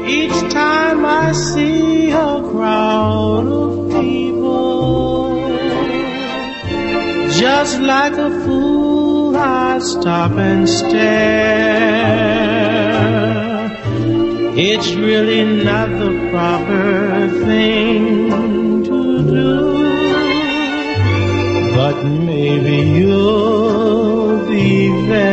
Each time I see a crowd of people, just like a fool I stop and stare. It's really not the proper thing to do, but maybe you'll be there.